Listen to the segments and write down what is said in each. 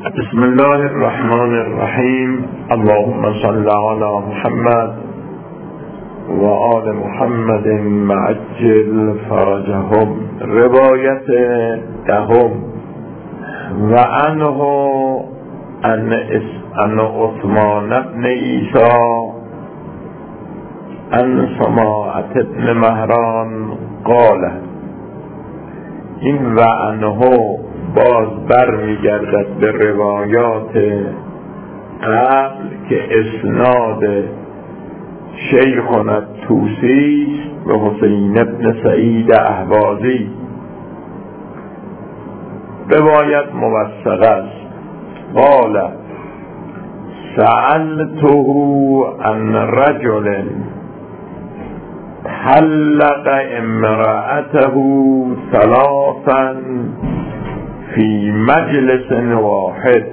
بسم الله الرحمن الرحیم. اللهم صل علی محمد و آل محمد معجل فرجهم. روایت دهم. و عنه ان عثمان بن عیسی ان سماعة بن مهران قال. این و عنه باز بر میگردد به روایات قبل که اسناد شیخنا الطوسی و حسین بن سعید اهوازی. روایت موثق است. قال سألته عن رجل حلق امرأته ثلاثا في مجلس واحد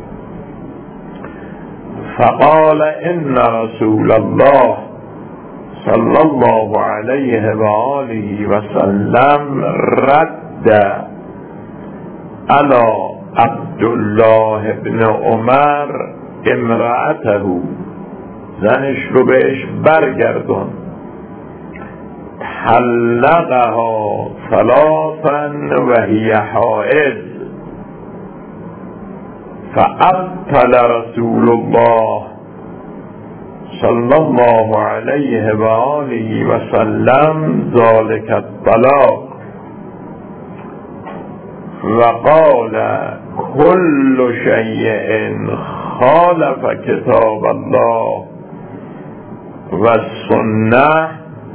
فقال إن رسول الله صلى الله عليه وآله وسلم رد على عبد الله بن عمر امرأته. زنش رو بهش برگردون. حلقها ثلاثا وهي حائض فأبطل رسول الله صلى الله عليه وآله وسلم ذلك الطلاق وقال كل شيء خالف كتاب الله والسنة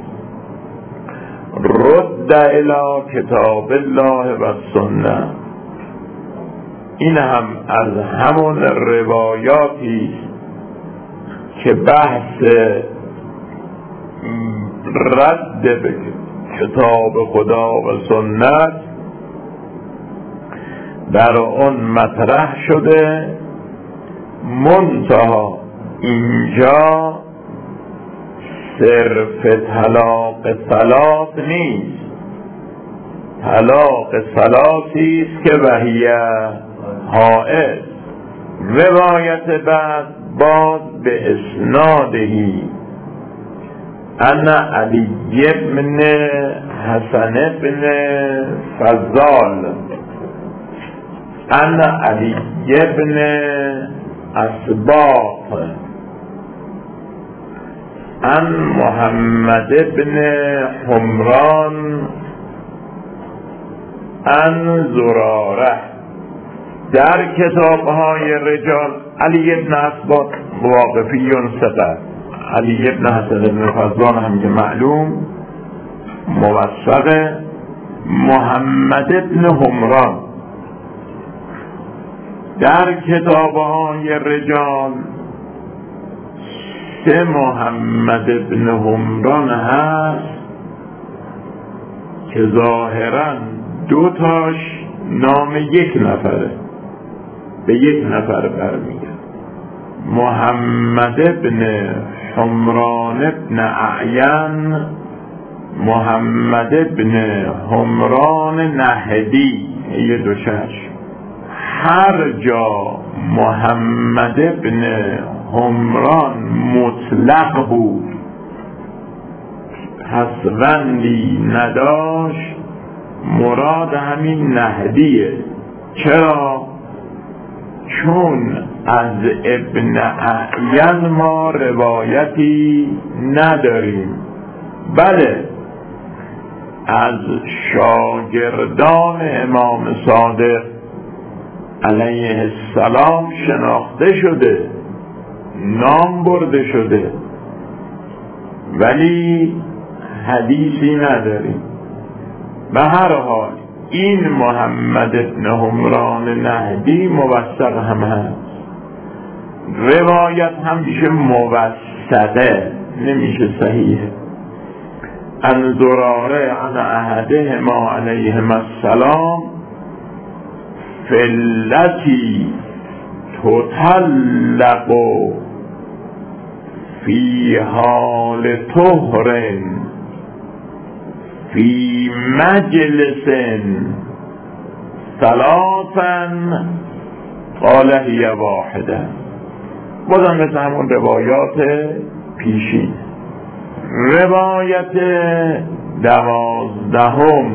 رد الى کتاب الله و سنت. این هم از همون روایاتی که بحث رد به کتاب خدا و سنت در اون مطرح شده. منتها اینجا صرف طلاق ثلاث نیست. طلاق ثلاثی است که وهیه حائض. روایت بعد باز به اسنادهی ان علی بن حسن بن فضال ان علی بن اسباط ان محمد بن حمران ان زراره. در کتاب‌های رجال علی بن اسباط واقفیون ثقه. علی بن حسن بن فضال هم که معلوم موثقه. محمد بن حمران در کتاب‌های رجال که محمد بن حمران هست که ظاهرا دوتاش نام یک نفره، به یک نفر برمیگرد. محمد بن حمران بن اعین، محمد بن حمران نهدی، یه دو چشم. هر جا محمد بن حمران مطلق بود، حسوندی نداشت، مراد همین نهدیه. چرا؟ چون از ابن اعین ما روایتی نداریم. بله از شاگردان امام صادق علیه السلام شناخته شده، نام برده شده، ولی حدیثی نداریم. به هر حال این محمد بن حمران نهدی موثق هم هست. روایت هم میشه موثقه، نمیشه صحیحه. ان زراره عن احدهما علیهما السلام فلتی تطلق فی حال طهر فی مجلس ثلاثا قال هی واحده. بازم مثل همون روایات پیشین. روایت 12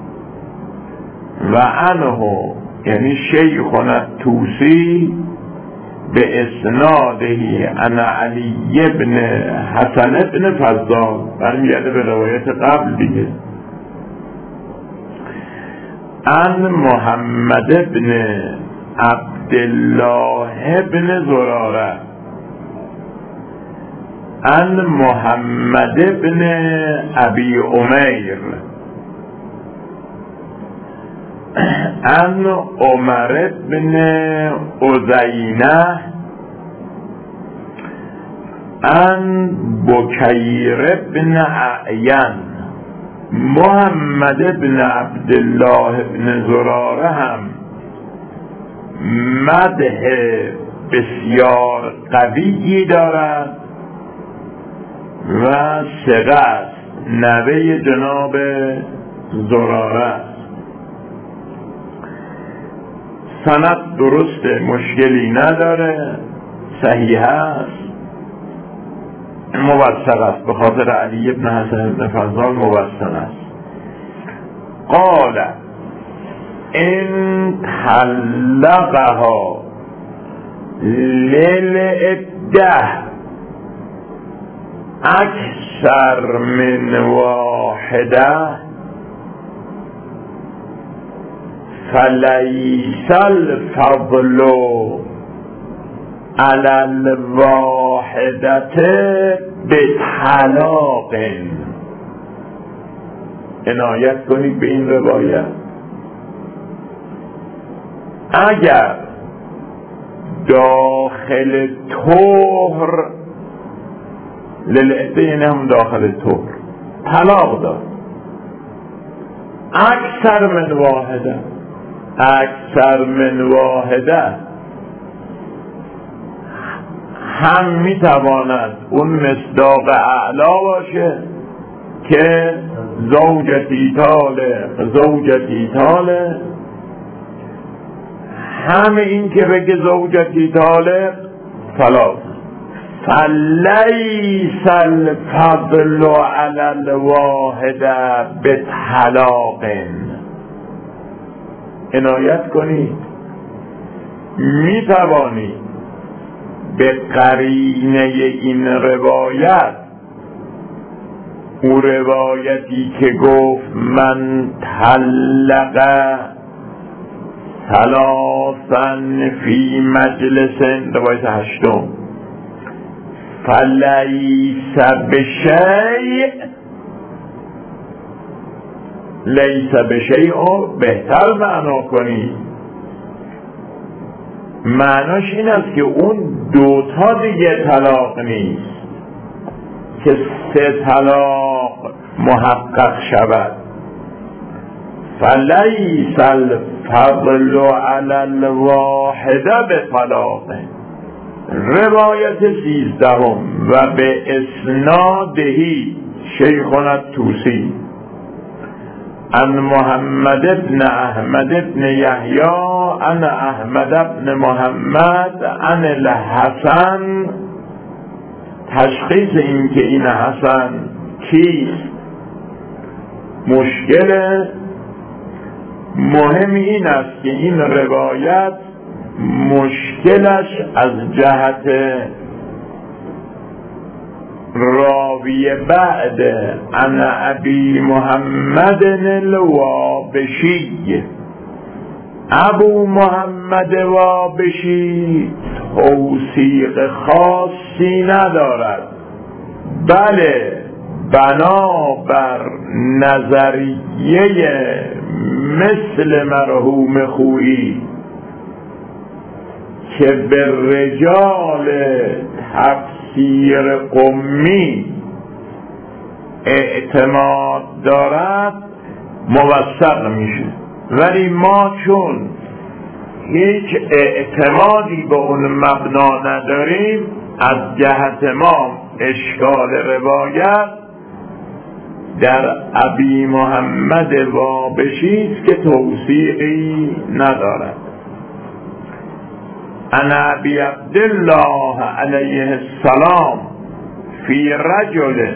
و عنه یعنی شیخنا الطوسی به اسنادهی عن علی ابن حسن ابن فضال، برمیگرده به روایت قبل دیگه، عن محمد ابن عبدالله ابن زراره عن محمد ابن ابی امیر عن عمر ابن عزینه عن بکیر ابن اعین. محمد ابن عبدالله ابن زراره هم مدح بسیار قویی دارد و ثقه است، نوه جناب زراره است. سند درست، مشکلی نداره، صحیح است، موثق است، به خاطر علی ابن حسن ابن فضال موثق است. قال ان طلقها للعده اکثر من واحده فلیس الفضل علی الواحدة بطلاق. عنایت کنید به این روایت. اگر داخل طهر، للعده یعنی هم داخل طهر، طلاق داد اکثر من واحده، اکثر من واحده هم میتواند اون مصداق اعلا باشه که زوجتی طالق، همه این که بگه زوجتی طالق طلاق. فلیس الفضل علی الواحده بطلاق. عنایت کنید، میتوانید به قرینه این روایت، او روایتی که گفت من طلق ثلاثا فی مجلس، روایت 8، فلیس بشیء، لیس بشیء بهتر معنا کنید. معناش این است که اون دوتا دیگه طلاق نیست که 3 طلاق محقق شود. فلیس الفضل علی الواحده بطلاق. روایت 13 و به اسنادهی شیخنا الطوسی عن محمد ابن احمد ابن یحیی عن احمد ابن محمد عن الحسن. تشخیص این که این حسن کیست مشکله. مهم این است که این روایت مشکلش از جهت راوی بعد عن ابی محمد الوابشی. ابو محمد وابشی توثیق خاصی ندارد، بله بنابر نظریه مثل مرحوم خویی که به رجال تفسیر قمی اعتماد دارد موثق میشه، ولی ما چون هیچ اعتمادی به اون مبنا نداریم، از جهت ما اشکال روایت در ابی محمد وابشی است که توثیقی ندارد. عن ابی عبدالله علیه السلام فی رجل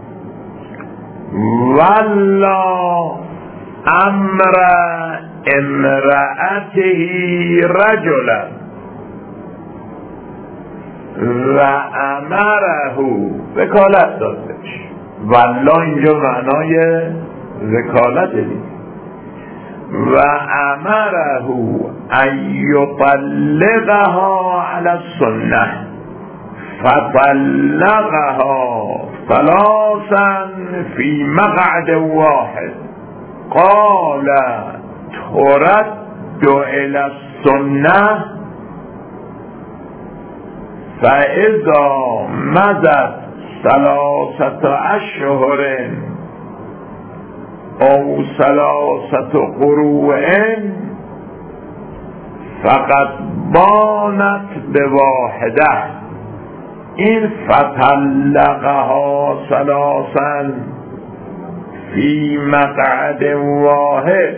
والله امر امرأته رجلا و امره وکالت دادش. والله اینجا معنای وکالت دید. و امره ان یطلقها علی السنه فطلقها ثلاثا فی مقعد واحد قال ترد الى السنه فاذا مضت 3 اشهر او 3 قروء فقد بانت بواحده این فطلقها 3 فی مقعد واحد.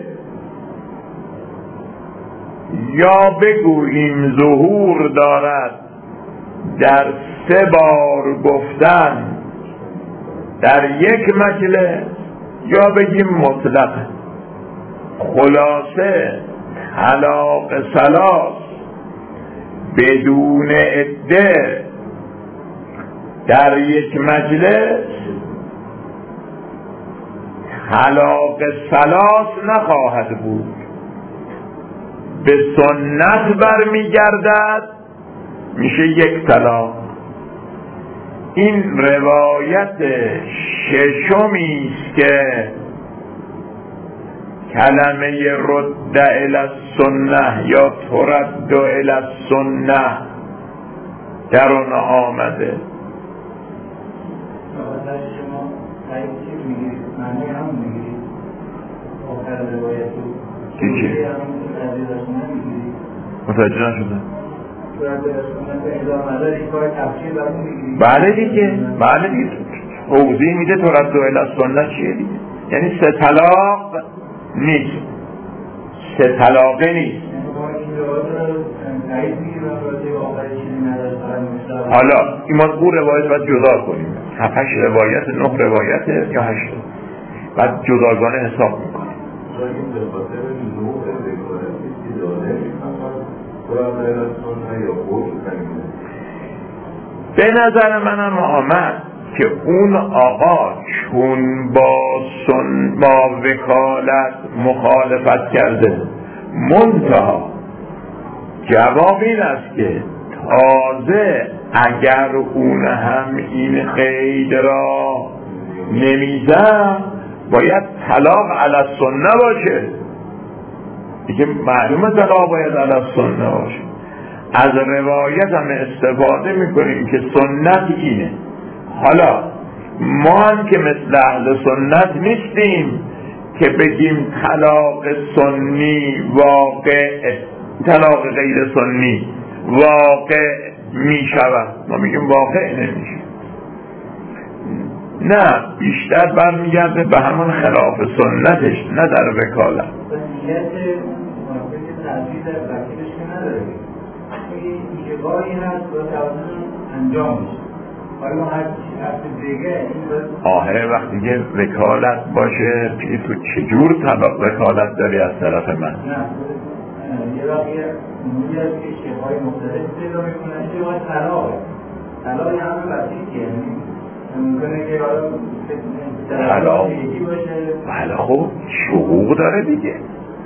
یا بگوییم ظهور دارد در 3 بار گفتن در یک مجلس، یا بگیم مطلق. خلاصه طلاق 3 بدون عده در یک مجلس طلاق 3 نخواهد بود، به سنت برمیگردد، میشه 1 طلاق. این روایت ششمی است که کلمه رد الی السنه یا ترد الی السنه در اون آمده. چی؟ متوجه نشدم. بله دیگه توضیح میده ترد الی السنه چیه دیگه، یعنی 3 طلاق نیست، 3 طلاقه نیست. حالا این مطبوع روایت باید جدا کنیم، 7-8 روایت 9 روایت یا 8 بعد جداگانه حساب میکنیم. به نظر منم آمد که اون آقا چون با وکالت مخالفت کرده، منتها جواب این است که تازه اگر اون هم این قید را نمیزد باید طلاق علی السنه باشه دیگه، معلومه طلاق باید علی السنه باشه. از روایت هم استفاده میکنیم که سنت اینه. حالا ما هم که مثل اهل سنت نیستیم که بگیم طلاق سنی واقع، طلاق غیر سنی واقع میشود، ما میگیم واقع نمیشه. نه، بیشتر برمیگرده به همون خلاف سنتش، نه در وکالت. نیت منافق تعبیر در وکیلش که نداره، اشتباهی هست و توازن انجام میشه. حالا هر دیگه آخه وقتی که وکالت باشه تو چجور طلاق وکالت داری از طرف من؟ نه، یه وقتی نوعی از که اشتباهی مختلف پیدا میکنه، اشتباه طلاقی هم وسیعی، یعنی ممکنه که طلاق بله خب حقوق داره دیگه.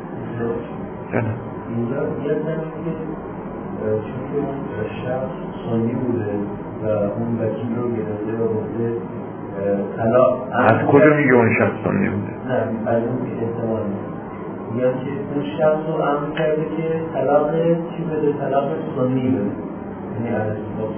اینجا یه زمین که چون اون شخص سنی بوده و اون وکیل رو گرفته و گفته طلاق از کجا میگه اون شخص سنی بوده؟ نه، از اون که احتمال میگم که اون شخص رو امر کرده که طلاق چی بده؟ طلاق سنی بده، یعنی از اسباب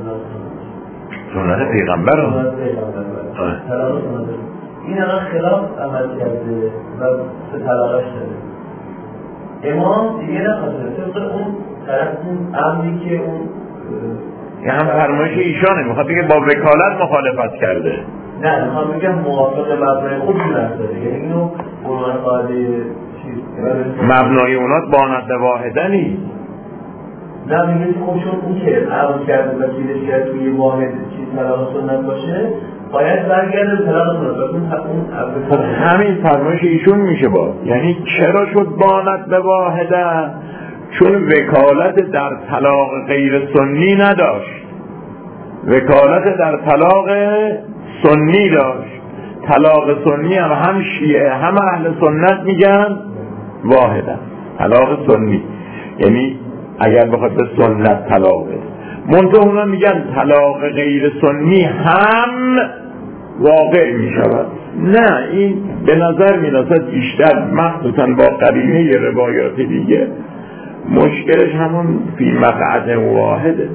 سنت پیغمبر رو طلاق سنت این الان خلاف عمل کرده و به طلاقش داده. امام دیگه نخواسته طبق اون طرف اون امری که اون یه هم فرمایش ایشانه، میخواد بگه با وکالت مخالفت کرده. نه، میخوام بگم موافق مبنای خود نرسده، یعنی اینو عنوان قاعده چیز مبنای اونات بانت واحده نیست. نه میگه خب چون اون که عرض کرده و چیزش کرده توی واحد چیز طلاق سنت باشه باید برگرده به طلاق سنت. خب همین فرمایش ایشون میشه با، یعنی چرا شد بانت به واحده؟ چون وکالت در طلاق غیر سنی نداشت، وکالت در طلاق سنی داشت. طلاق سنی هم شیعه هم اهل سنت میگن واحده، طلاق سنی، یعنی اگر بخواد به سنت طلاق بده. منطقه اونا میگن طلاق غیر سنی هم واقع میشود. نه، این به نظر میرسد بیشتر مخصوصا با قرینه روایات دیگه مشکلش همون فی مقعد واحده.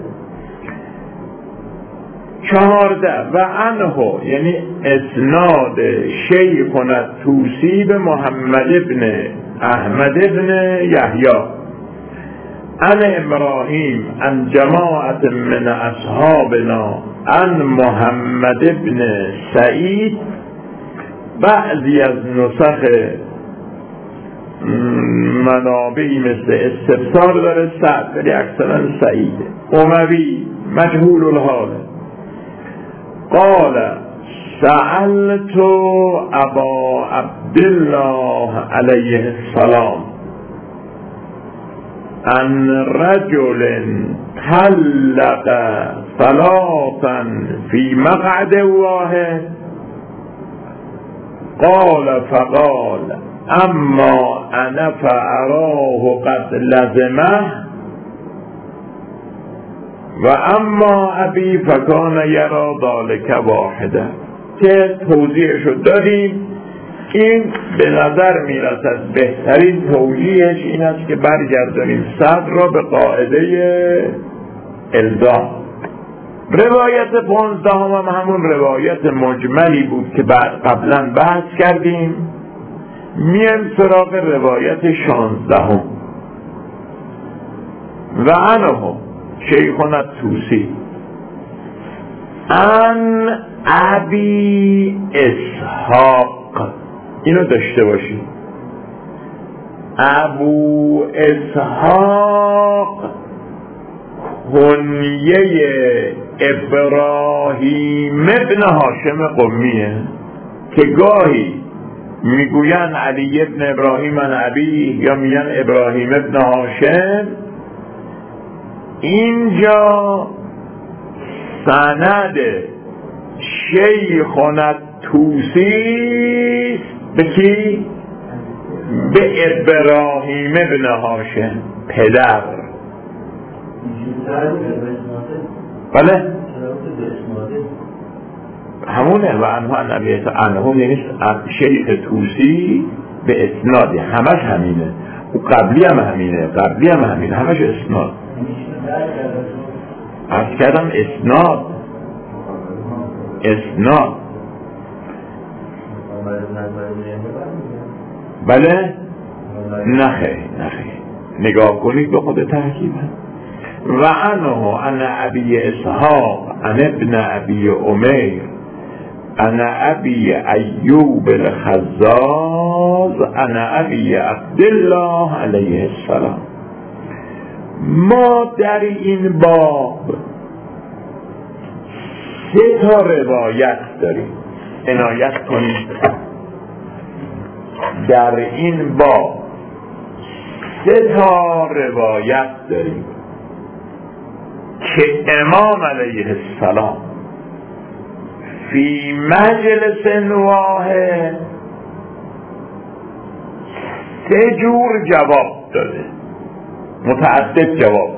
14 و عنه، یعنی اسناد شیخنا الطوسی به محمد ابن احمد ابن یحیی عن ابراهیم عن جماعت من اصحابنا عن محمد ابن سعید. بعضی از نسخ منابعی مثل استفسار داره سعد، ولی اکثرا سعیده. اموی مجهول الحال. قال سألت ابا عبدالله علیه السلام عن رجل طلق ثلاثا في مقعد واحد قال فقال اما انا فاراه قد لزمه و اما ابی فکان یرا ذلک واحده، که توضیحشو دادیم. این به نظر میرسد بهترین توجیهش این است که برگردانیم صدر را به قاعده الزام. روایت 15 هم همون روایت مجملی بود که قبلا بحث کردیم. میایم سراغ روایت 16 و عنه شیخنا الطوسی ان ابی اسحاق. اینو داشته باشید، ابو اسحاق کنیه ابراهیم ابن هاشم قمیه که گاهی میگوین علی ابن ابراهیم عن ابی یا میگن ابراهیم ابن هاشم. اینجا سند شیخنا الطوسی به کی؟ به ابراهیم ابن هاشم پدر. بله همونه. و عنه نبیت عنه یعنی شیخ طوسی به اسنادی، همش همینه. او قبلی هم همینه، قبلی هم همینه، همش اسناد. عرض کردم اسناد، اسناد. بله نخیر نگاه کنید به خود تحکیمه. و عنه عن ابی اسحاق عن ابن ابی امیر عن ابی ایوب الخزاز عن ابی عبدالله علیه السلام. ما در این باب 3 تا روایت داریم، عنایت کنید. در این باب 3 تا روایت داریم که امام علیه السلام فی مجلس واحد 3 جور جواب داده، متعدد جواب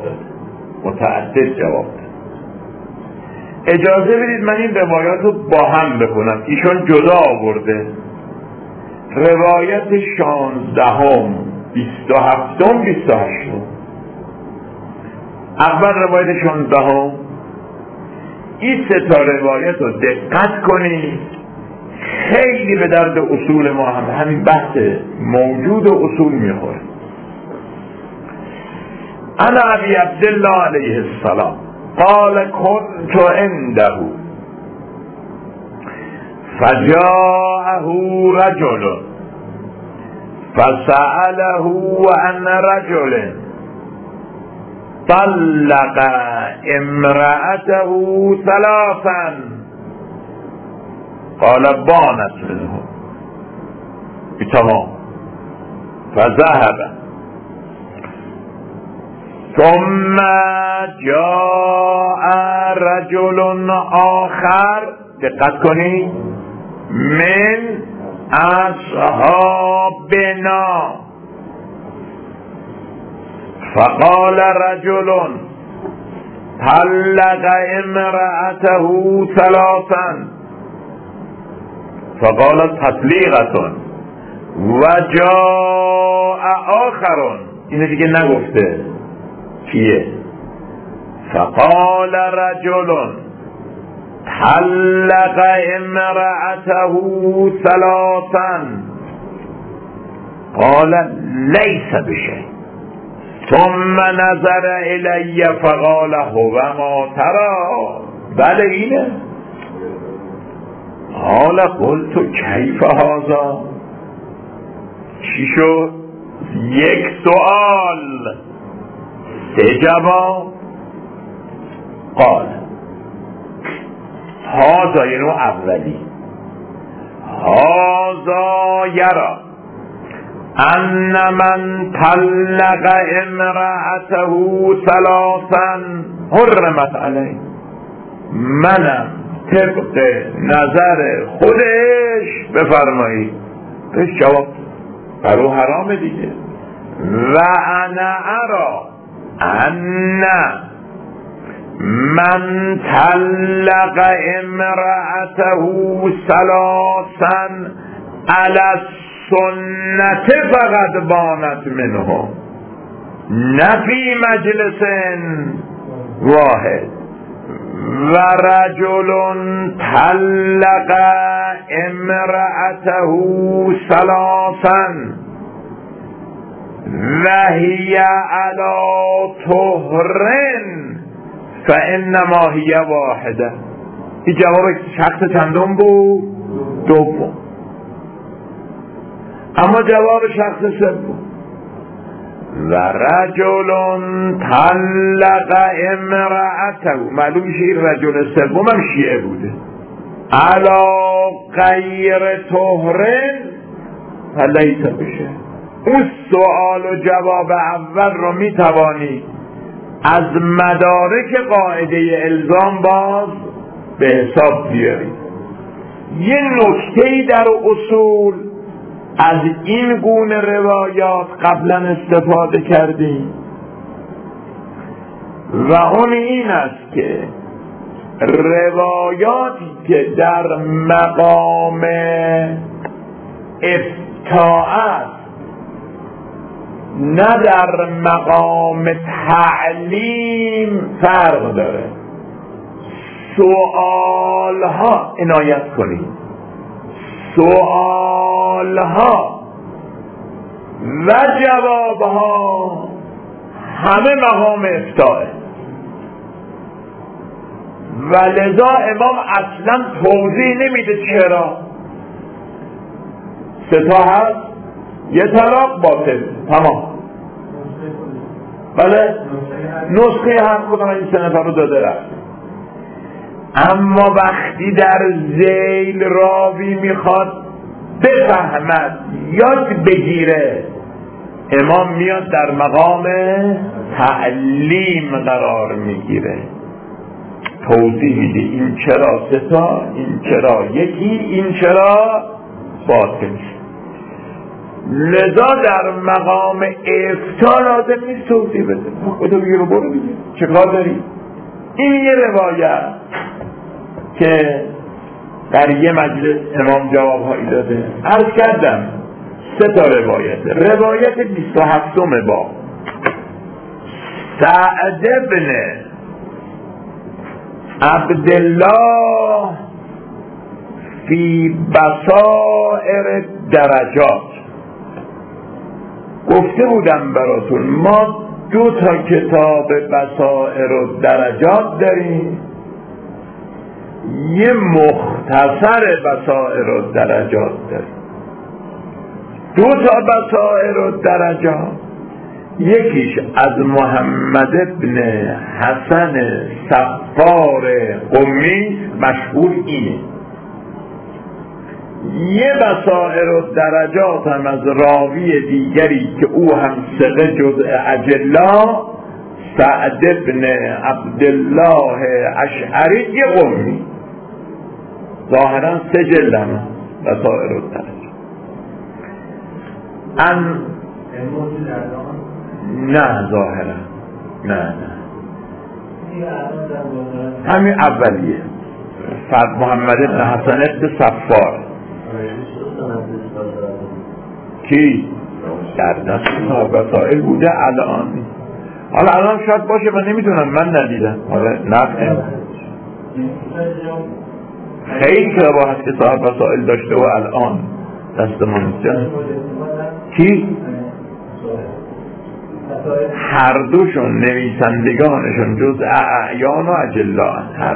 داده. اجازه بدید من این روایات رو با هم بخونم، ایشون جدا آورده. روایت 16 27 28. اول روایت 16. این 3 تا روایت رو دقت کنید، خیلی به درد اصول ما همین بحث موجود و اصول میخوره. انا ابی عبدالله علیه السلام قال كنت عنده فجاءه رجل فسأله عن رجل طلق امرأته ثلاثا قال بانت منه تمام فذهب ثم جاء رجل آخر دقت کنی من اصحابنا فقال رجل طلق امرأته ثلاثا فقالت تطلیقة و جاء آخر اینه دیگه نگفته کیه فقال رجل طلق امرأته ثلاثا قال ليس بشيء ثم نظر الی فقال هو ما ترى بله اینه قال قلت کیف هذا چی شد یک سوال سه جواب قال هذا یعنی اولی هذا یرا ان من طلق امرأته ثلاثا حرمت علیه منم طبق نظر خودش بفرمایید بهش جواب برو حرام دیگه و انا ارا ان من طلق امرأته ثلاثا علی السنة فقد بانت منه نه فی مجلس واحد و رجل طلق امرأته ثلاثا و هی علی طهر فانما هی واحده. این جواب شخص چندم بود؟ دوم. اما جواب شخص سوم و رجل طلق امرأته، معلوم میشه این رجل سوم هم شیعه بوده، علی غیر طهرن فلیس بشه. اون سوال و جواب اول رو میتوانی از مدارک قاعده الزام باز به حساب بیاری. یه نکته‌ای در اصول از این گونه روایات قبلا استفاده کردیم و اون این است که روایاتی که در مقام افتاء نه در مقام تعلیم فرق داره. سوالها عنایت کنید، سوالها و جوابها همه مقام افتاءه و لذا امام اصلا توضیح نمیده چرا. سه تا هست، یه طلاق باطل تمام، بله نسخه هر کدام این سه نفر رو داده رفت. اما وقتی در ذیل راوی میخواد بفهمد یاد بگیره، امام میاد در مقام تعلیم قرار میگیره، توضیح میده این چرا سه تا، این چرا یکی، این چرا باطل. لذا در مقام افتاء لازم نیست توضیح بده، خدا بگیر رو برو بگیر چه کار داری. این یه روایت که در یه مجلس امام جوابهایی داده. عرض کردم سه تا روایت 27 با سعد بن عبدالله فی بصائر درجات. گفته بودم براتون ما 2 تا کتاب بصائر و درجات داریم، یه مختصر بصائر و درجات داریم. 2 تا بصائر و درجات یکیش از محمد ابن حسن صفار قمی مشهور اینه. یه بصائر و درجات هم از راوی دیگری که او هم ثقه جزء اجلا، سعد ابن عبدالله اشعری قمی، ظاهرا 3 جلد هم بصائر و درجات. نه ظاهرا نه همین اولیه فرد محمد ابن حسن ابن صفار. کی؟ در دست بصائر بوده الان. حالا الان شاید باشه من نمیدونم، من ندیدم. حالا نه خیلی کتاب هست که صاحب بصائر داشته و الان دست ما نیست. کی؟ هر دوشون نویسندگانشون جز اعیان و اجلا. هر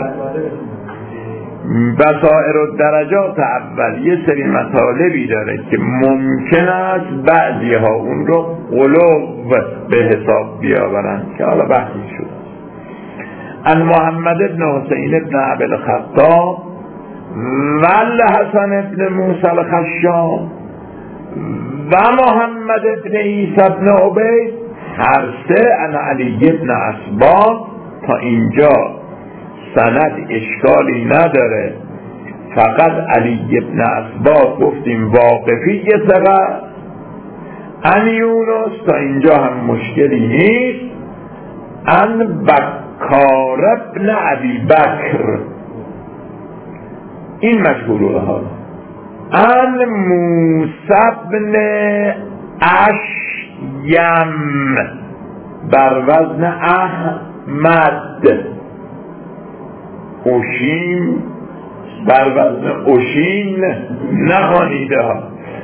بصائر و درجات اول یه سری مطالبی داره که ممکن است بعضی ها اون رو قلوب به حساب بیاورن که حالا بحثی شد. ان محمد ابن حسین ابن ابی الخطاب و الحسن ابن موسی الخشاب و محمد ابن عیسی ابن عبید هر 3 ان علی ابن اسباط. تا اینجا سند اشکالی نداره، فقط علی ابن اسباط گفتیم واقفی ثقه. ان یونس تا اینجا هم مشکلی نیست. ان بکار ابن ابی بکر این مشهور ها. ان موسی ابن اشیم بر وزن احمد، اوشیم بر وزن اوشین نخوانیده ها،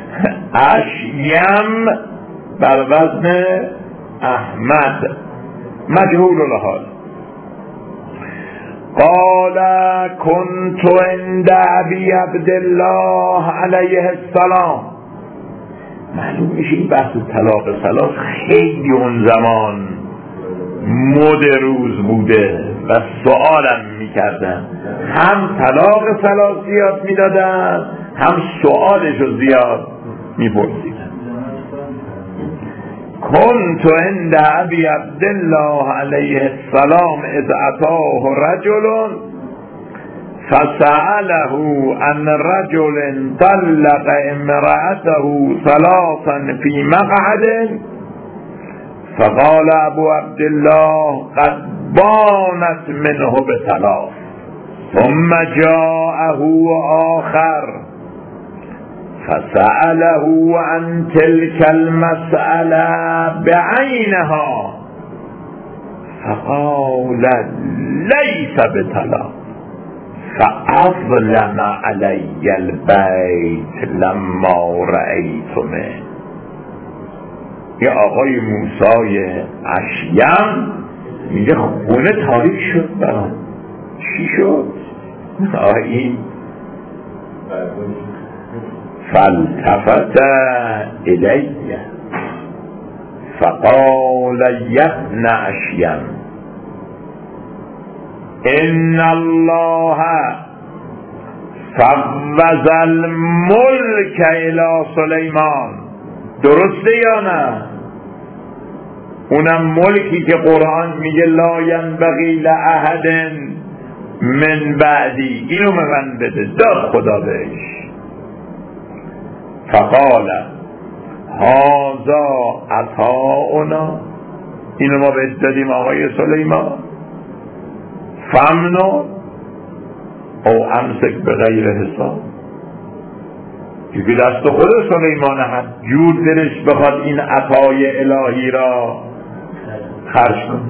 اشیم بر وزن احمد مجهول الحال. قال كنت عند ابي عبد الله علیه السلام. معلوم میشه این بحث طلاق ثلاث خیلی اون زمان مد روز بوده و سوالم میکردن، هم طلاق ثلاث زیاد میدادن هم سوالشو زیاد میپرسیدن. كنت عند ابي عبد الله علیه السلام اذ اتاه رجل فسأله عن رجل طلق امرأته 3 في مقعد فقال ابو عبد الله قد بانت منه ب3. ثم جاءه آخر فسأله عن تلك المسألة بعينها فقال ليس ب3 فأظلم علي البيت لما رأيتمه. یه آقای موسی اشیم میگه خونه تاریک شد برام. چی شد؟ این فالتفت الی فقال یا ابن اشیم ان الله فوض الملك الی سلیمان. درسته یا نه؟ اونم ملکی که قرآن میگه لا ینبغی لاحد من بعدی، اینو من بده، داد خدا بهش. فقال هذا عطاؤنا، اینو ما بهش دادیم آقای سلیمان. فمنو او امسک به غیر حساب، که دست خود سلیمان هست، جور دلش بخواد این عطای الهی را خرج کن.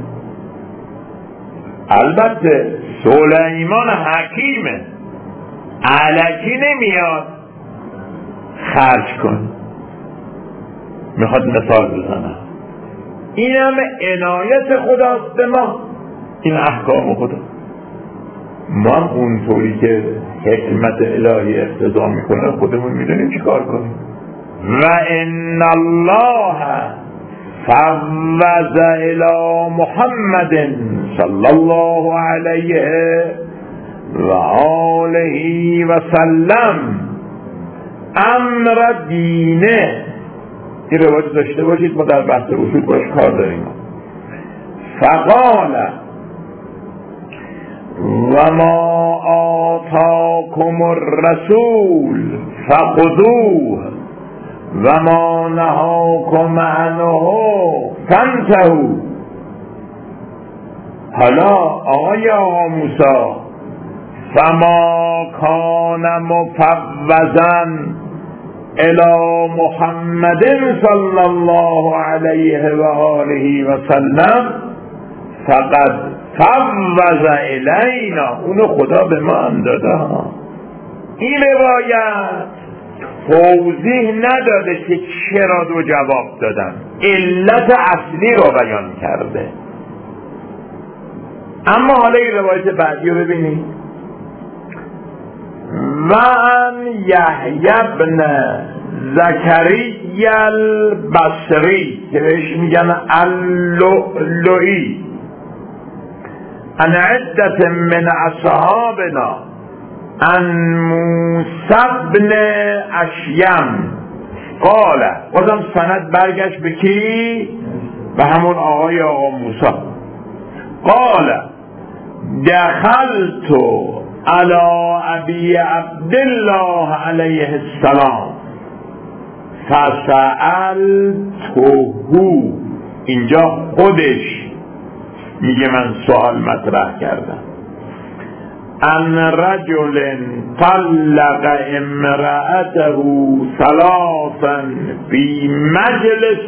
البته سلیمان حکیمه، الکی نمیاد خرج کن، میخواد مثال بزنه. اینم عنایت خداست به ما، این احکام خدا. ما هم اونطوری که حکمت الهی اقتضا میکنه خودمون میدونیم چی کار کنیم. و ان الله فوض الى محمد صلی الله علیه و آله و سلم امر دینه. این روایت داشته باشید، ما در بحث اصول باش کار داریم. فقال و ما آتاکم الرسول فخذوه و ما نهاکم عنه فانتهوا. حالا آقا موسی، فما کان مفوضا الی محمد صلی الله علیه و آله و سلم فقد فوض الینا. اونو خدا به ما هم داده. این روایت توضیح نداده که چرا دو جواب دادن، علت اصلی رو بیان کرده. اما حالا این روایت بعدی رو ببینید. و ان یحیی بن زکریا البصری که بهش میگن اللؤلؤی ان عدت من اصحابنا ان موسی بن اشیم قال، بازم سند برگشت به کی؟ به همون آقا موسی. قال دخلت علی ابی عبدالله علیه السلام فسألته. اینجا خودش میگه من سوال مطرح کردم. ان رجل طلق امرأته ثلاثا فی مجلس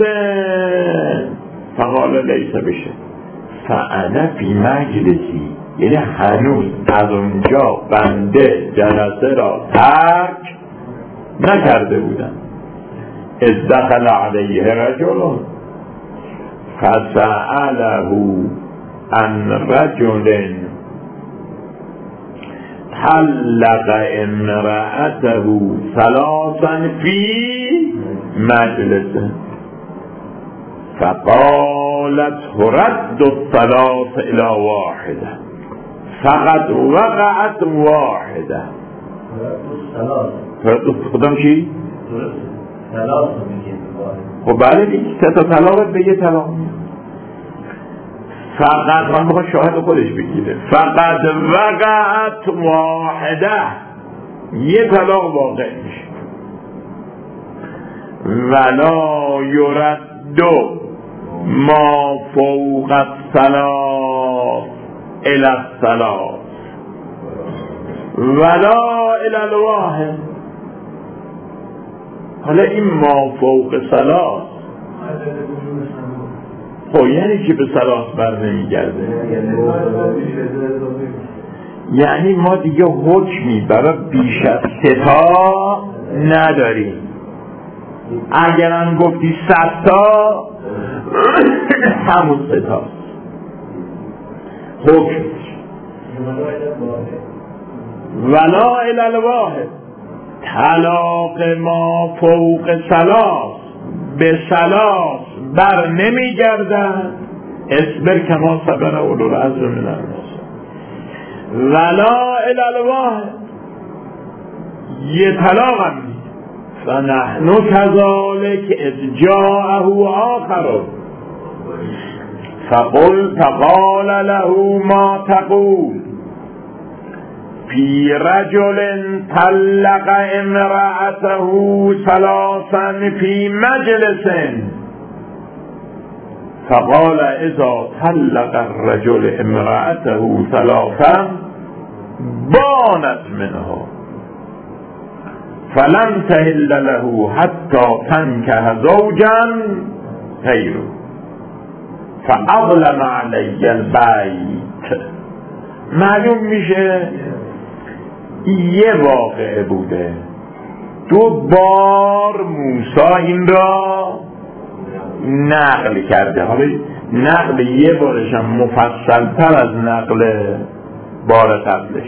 فقال لیس بشه فانا فی مجلسی، یعنی هنوز از اونجا بنده جلسه را ترک نکرده بودم. اذ دخل علیه رجل فسأله عن رجل طلق امرأته ثلاثا فی مجلسه فقالت رد الثلاث الى واحده فقد وقعت واحده. خودم چی؟ خب بله دیگه، سه تا طلاقت به یه طلاق. فقط من بخواد شاهد خودش بگیره. فقط وقعت واحده، یه طلاق واقع میشه. ولا یرد ما فوق الثلاث الى الثلاث ولا الى الواحد. حالا این ما فوق ثلاث خب یعنی که به ثلاث بر نمیگرده، یعنی ما دیگه حکمی برای بیش از 3 تا نداریم. اگرم گفتی 100 تا همون 3 تا حکم. ولا الی الواحد، طلاق ما فوق ثلاث به ثلاث بر نمیگردن. اصبر کما صبر اولو العزم من الرسل. ولا الی الواحد، یه طلاق هم نیست. فنحن كذلك اذ جاءه آخر فقال له ما تقول في رجل طلق امرأته ثلاثا في مجلس فقال اذا طلق الرجل امرأته ثلاثا بانت منه فلم تحل له حتى تنكح زوجا غيره فاظلم علی البیت. معلوم میشه یه واقعه بوده، 2 بار موسی این را نقل کرده. حالا نقل یه بارش هم مفصل تر از نقل بار قبلش.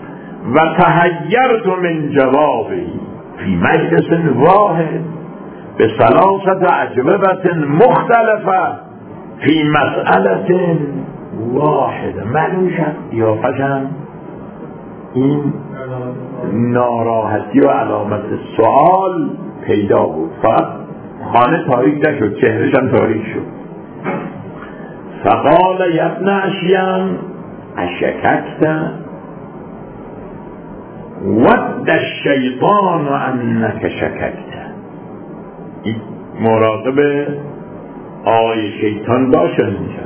و تحیرت من جوابی فی مجلس واحد، به ثلاثت اجوبت مختلفه فی مسئله واحده. معلوم شد قیافه‌شم این ناراحتی و علامت سوال پیدا بود. فقط خانه تاریک نشد، چهرهشم تاریک شد. فقال یا ابن اشیم اشککت ود الشیطان انک شککت. این مراقب آقای شیطان باشه اینجا.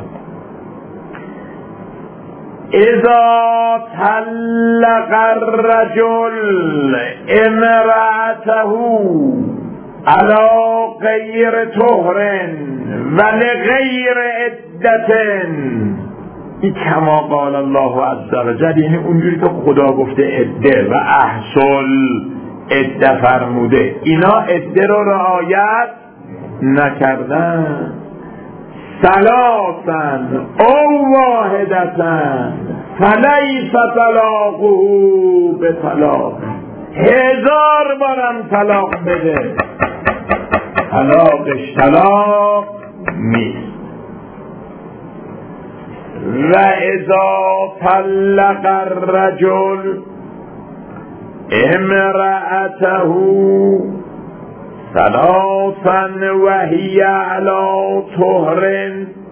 اذا طلق الرجل امرأته على غیر طهر ولغیر عدة، این کما قال الله عز وجل، یعنی اونجوری که خدا گفته عده و احصل عده فرموده، اینا عده رو رعایت نکردن. ثلاثا او واحدتا فلیس طلاقه بطلاق. 1000 بارم طلاق بده، طلاقش طلاق نیست. و اذا طلق الرجل امرأته ثلاثا وهي على طهر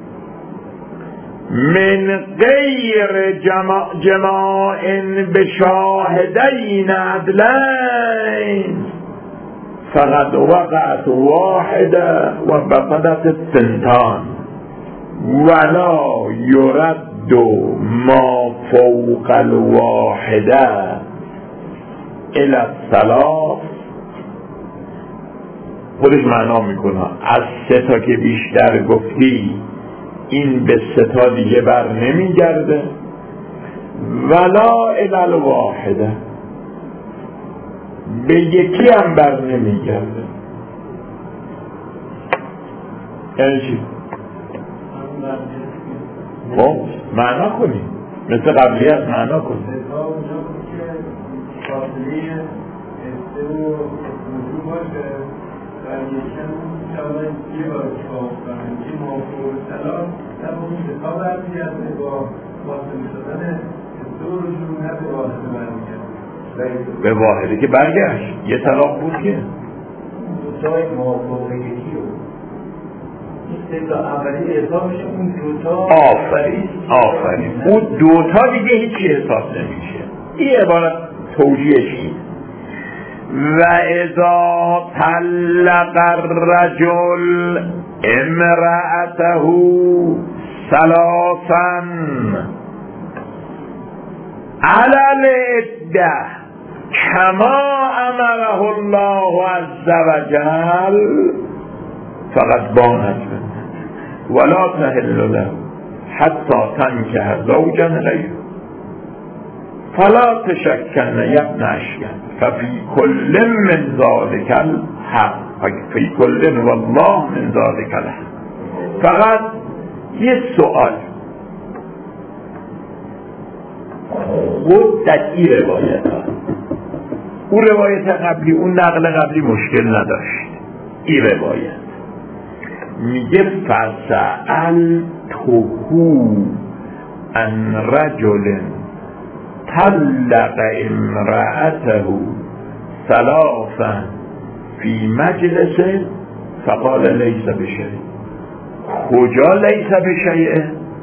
من غیر جماع بشاهدین عدلین فقد وقعت واحده و بقدت الثنتان ولا يرد ما فوق الواحده الى الثلاث. خودش معنا میکنه از 3 تا که بیشتر گفتی این به 3 تا دیگه بر نمیگرده، ولا الی الواحده، به یکی هم بر نمیگرده. یعنی چی؟ خب معنا کنی، مثل قبلیت معنا کنی. به واحده که برگشت یه طلاق بود که دوتای موافق یکی رو این 3 تا اولی حساب میشه، اون 2 تا آفرین اون 2 تا دیگه هیچی حساب نمیشه. این عبارت توجیهشی. و اذا طلق الرجل امرأته ثلاثا على العدة كما امره الله عز وجل فقد بانت ولا تحل له حتى تنكح زوجا غيره فلا تشكن يا ابن اشیم ففي كل من ذلك الحق فی کل والله من ذلك الحق. فقط یه سوال، خود در این روایت ها، اون روایت قبلی، اون نقل قبلی مشکل نداشت. این روایت میگه فسأل توهو ان رجل طلق امرأته ثلاثا فی مجلس فقال لیس بشیء. کجا لیس بشیء؟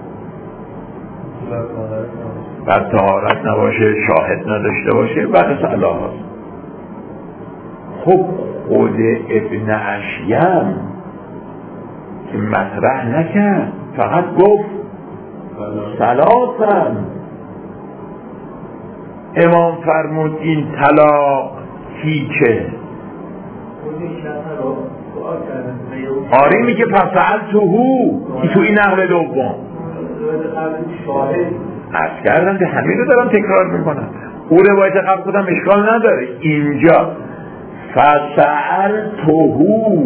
بر طهارت نباشه، شاهد نداشته باشه، بعد صلاح هست. خب خود ابن اشیم که مطرح نکرد، فقط گفت ثلاثا. امام فرمود این طلاق هیچه. آره میگه فسأل توهو، تو این نقل دوم عرض کردم که همین رو دارم تکرار میکنم. او روایت قبل خودم اشکال نداره. اینجا فسأل توهو،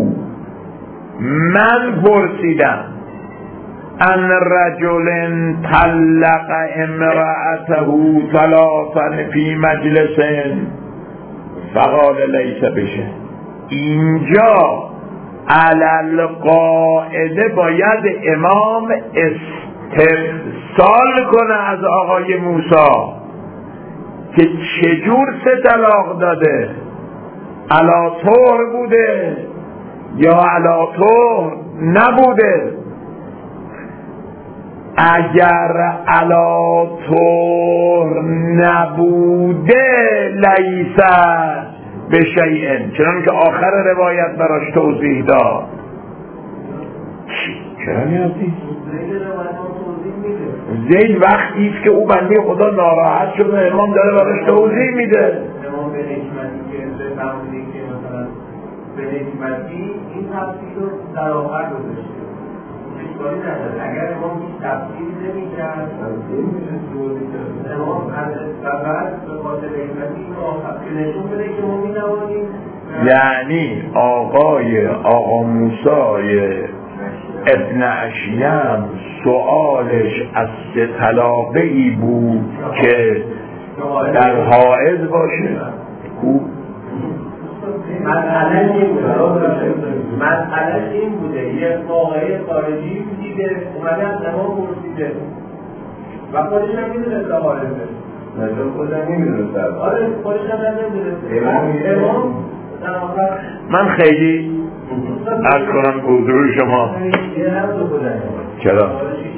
من پرسیدم ان رجل طلق امرأته ثلاثا فی مجلس فقال لیس بشه. اینجا علل قاعده باید امام استفسال کنه از آقای موسی که چجور 3 طلاق داده، علا طور بوده یا علا طور نبوده. اگر علا طور نبوده لیسه به شیئن، چنان که آخر روایت براش توضیح داد. چرا نیازی؟ زید وقتی است که او بنده خدا ناراحت شد و امام داره براش توضیح میده. امام به حکمتی که فهمیده که مثلا به حکمتی این تفسیر رو در آخر گذاشته، اشکالی نداره. اگر امام هیچ تفسیری نمی‌کرد امام از بعد به خاطر حکمتی این آخر که نشون بده که ما می‌توانیم، یعنی آقا موسی ابن اشیم سؤالش از 3 طلاقه ای بود که در حائض باشه. مسئله این بوده یه واقعه خارجی دیده اومده از امام پرسیده و خودش هم میدونه که حالته خودش هم میدونه. آره خودش هم نمیدونه. امام در آخر من خیلی عرض کنم حضور شما چرا؟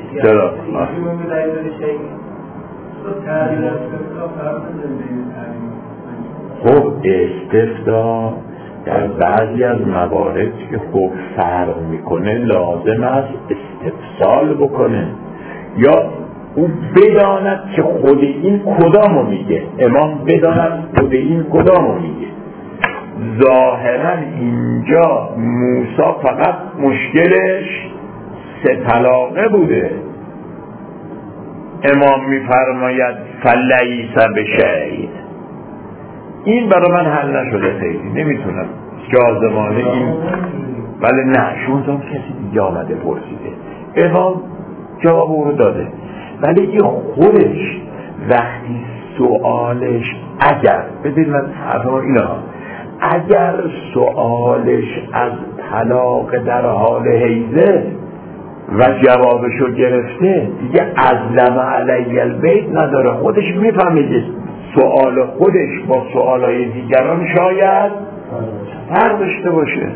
خب استفتا در بعضی از موارد که خوب فرق میکنه لازم است استفسال بکنه یا او بداند که خود این کدامو میگه، امام بداند خود این کدامو میگه. ظاهرا اینجا موسی فقط مشکلش 3 طلاقه بوده. امام میفرماید فلیس بشیء. این برای من حل نشده، خیلی نمیتونم جازمانه این. ولی نه شونتون کسی دیگه آمده پرسیده، امام جواب او رو داده، ولی این خودش وقتی سوالش اگر ببین من حرفم اینا، اگر سوالش از طلاق در حال حیضه و جوابشو گرفته دیگه ازلم علی البیت نداره، خودش میفهمید سوال خودش با سوالای دیگران شاید فرق داشته باشه.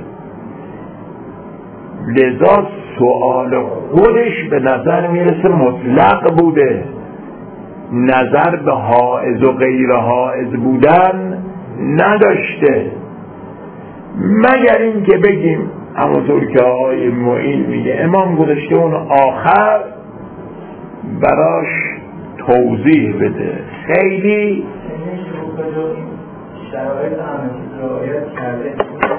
لذا سوال خودش به نظر میرسه مطلق بوده، نظر به حائض و غیر حائض بودن نداشته، مگر این که بگیم همونطور که آقای معین میگه امام گذاشته اون آخر براش توضیح بده. خیلی شرایط همه رعایت کرده،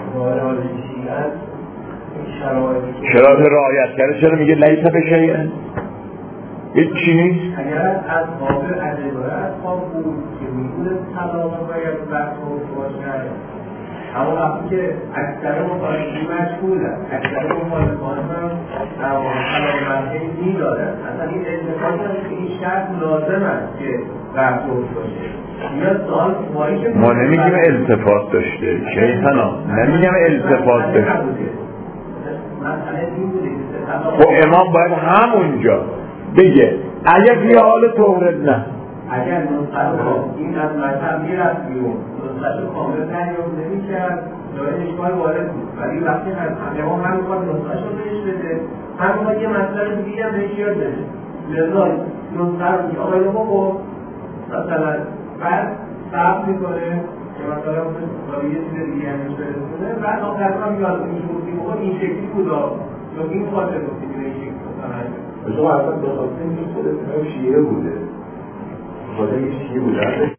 شرایط رعایت کرده، چرا میگه لیس بشیء؟ هیچ چی نیست. اگر از باب عبارت بود که میگونه طلاق باید برطرف باشه، اما وقتی که اکثر مخالفین مشغولن، اکثر مخالفان هم در واقع طلاق میدادن، اصلا این اتفاقی هم که این شرط لازم است که برطرف باشه. ما نمیگیم التفات داشته شیطانا، نمیگیم التفات داشته. خب امام باید همونجا بگه اگه فی حال طهرت نه، اگر نسخه این از مذهب میرفت بیرون نسخه کامل تحریف نمی‌کرد داره اشکال وارد بود، ولی وقتی امام هم می‌خواد نسخه رو بهش بده، هم می‌خواد یه مسئله دیگه هم بهش یاد بده، لذا نسخه رو که آقای ما مثلا بعد صبر میکنه که مثلا با یه چیز دیگه همش برسونه، بعد آخر هم یاد میشه این شکلی بود یا این خاطر بود که این شکلی مثلا شما اصلا به خاطر این خودت شیعه بوده، خاطر این شیعه بوده